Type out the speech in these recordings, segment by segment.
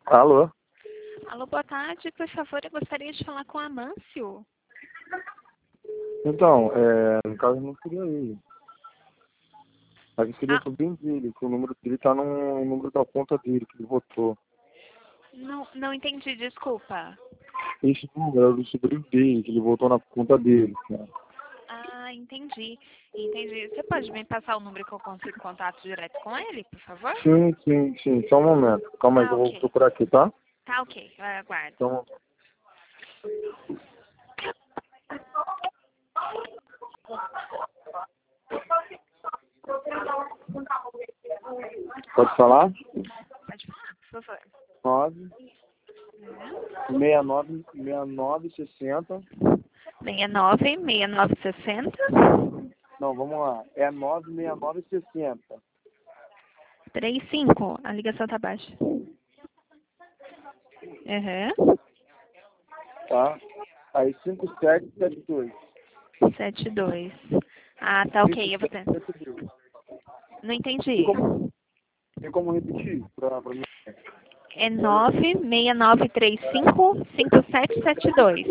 Alô? Alô, boa tarde. Por favor, eu gostaria de falar com o Amâncio. Então, no caso não seria ele. Mas eu seria Ah, o sobrinho dele, que o número dele tá no número da conta dele, que ele votou. não entendi, desculpa. Esse número era do sobrinho dele, que ele votou na conta dele, cara. Ah, entendi. Entendi. Você pode me passar o número que eu consigo contato direto com ele, por favor? Sim. Só um momento. Calma aí que Tá eu vou ok. procurar aqui, tá? Tá ok, eu aguardo. Então, pode falar? Pode falar, por favor. 9 69 69 60. 69 6960 Não, vamos lá. É 969 60. 35. A ligação tá baixa. Uhum. Tá? Aí 5772. 72. Ah, tá ok, eu vou ter. 5772. Não Tem entendi. como repetir pra mim? É 969355772.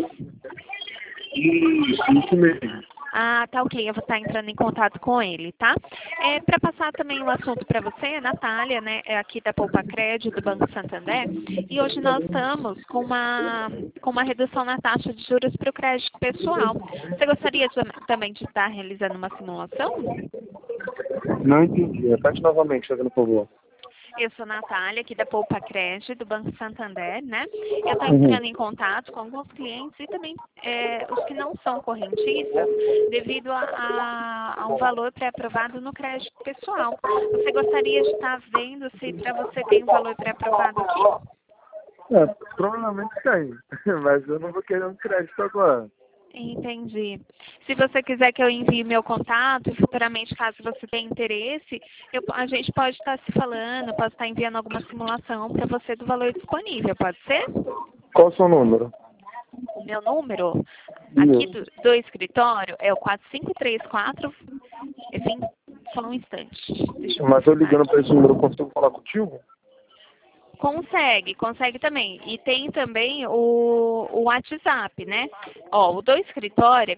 Isso mesmo. Ah, tá ok, eu vou estar entrando em contato com ele, tá? Para passar também o assunto para você, Natália, né, é aqui da Poupa Crédito do Banco Santander, e hoje nós estamos com uma redução na taxa de juros para o crédito pessoal. Você gostaria também de estar realizando uma simulação? Não entendi. Repete novamente, fazendo por favor. Eu sou Natália, aqui da Poupa Crédito, do Banco Santander, né? Eu estou entrando em contato com alguns clientes e também os que não são correntistas, devido a um valor pré-aprovado no crédito pessoal. Você gostaria de estar vendo se para você tem um valor pré-aprovado aqui? Provavelmente tem, mas eu não vou querer um crédito agora. Entendi. Se você quiser que eu envie meu contato e futuramente, caso você tenha interesse, a gente pode estar se falando, posso estar enviando alguma simulação para você do valor disponível, pode ser? Qual o seu número? O meu número aqui do escritório é o 4534. Enfim, só um instante. Deixa eu Mas eu confirmar ligando aqui. para esse número, eu consigo falar contigo? Consegue também. E tem também o WhatsApp, né? Ó, o do escritório é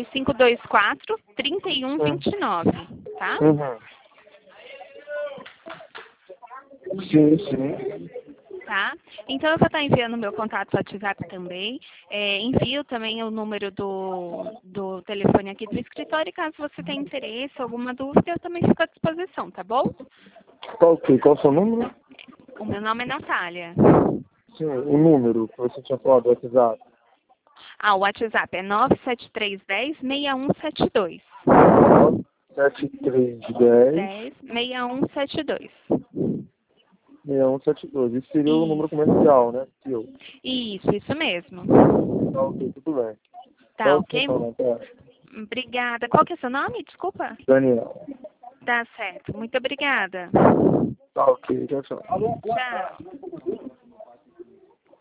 4524-3129, tá? Uhum. Sim. Tá? Então eu vou estar enviando o meu contato no WhatsApp também. Envio também o número do telefone aqui do escritório e caso você tenha interesse, alguma dúvida, eu também fico à disposição, tá bom? Tá ok. Qual o seu número? O meu nome é Natália. Sim, o número que você tinha falado do WhatsApp. Ah, o WhatsApp é 97310-6172. 7310 10-6172. 6172. Esse seria o número Isso. comercial, né? Seu. Isso mesmo. Tá ok, tudo bem. Tá Tá ok, ok? então, Natália. Obrigada. Qual que é o seu nome? Desculpa. Daniel. Tá certo. Muito obrigada. Tá ok, tchau. Tchau.